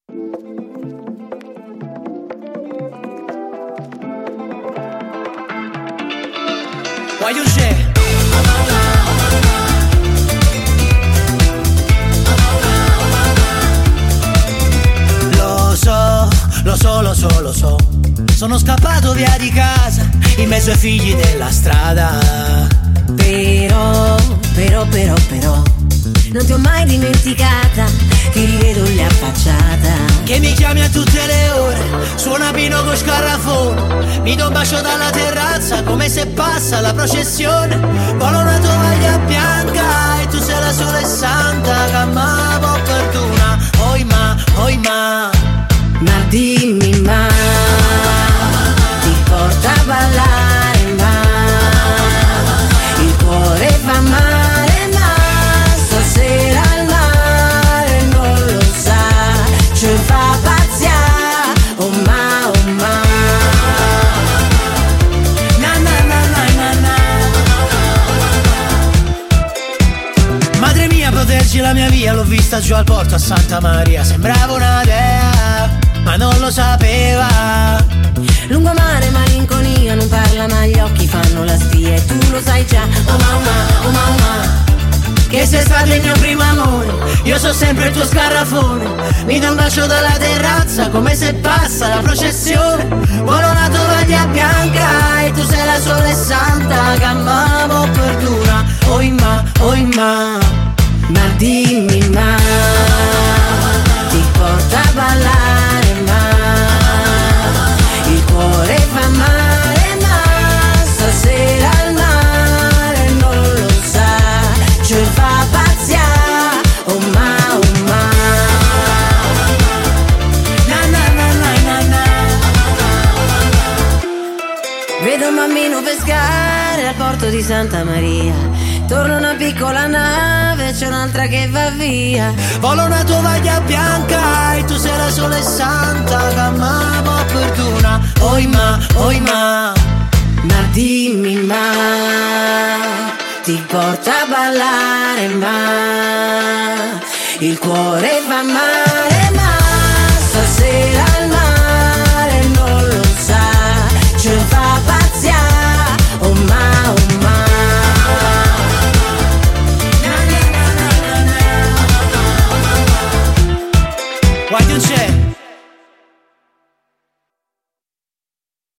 Voglio uscire. Lo so, sono scappato via di casa in mezzo ai figli della strada. Però non ti ho mai dimenticata, ti rivedo lì affacciata. Che mi chiami a tutte le ore, suona Pino con scarrafone, mi do un bacio dalla terrazza come se passa la processione. Volo una tovaglia bianca e tu sei la sola e santa che amavo opportuna. Oi ma dimmi ma ti porta a ballare ma il cuore fa male ma stasera al mare non lo sa, ci fa pazziare oh ma na na na na na na. Madre mia proteggi la mia via, l'ho vista giù al porto a Santa Maria, sembrava una dea ma non lo sapeva. Lungomare, malinconia, non parla ma gli occhi fanno la spia e tu lo sai già, oh mamma, che sei stato il mio primo amore, io so sempre il tuo scarrafone, mi do un bacio dalla terrazza come se passa la processione. Vuole una tovaglia bianca e tu sei la sola e santa che amavo perdura. Oi ma dimmi ma ti porta a ballare ma il cuore fa male ma stasera al mare non lo sa, ci fa pazziare oh ma na na na na na. Vedo un bambino pescare al porto di Santa Maria, torna una piccola nave, c'è un'altra che va via. Vola una tovaglia bianca e tu sei la sola e santa che amavo perduna. Oi ma dimmi ma ti porta a ballare ma il cuore fa male ma stasera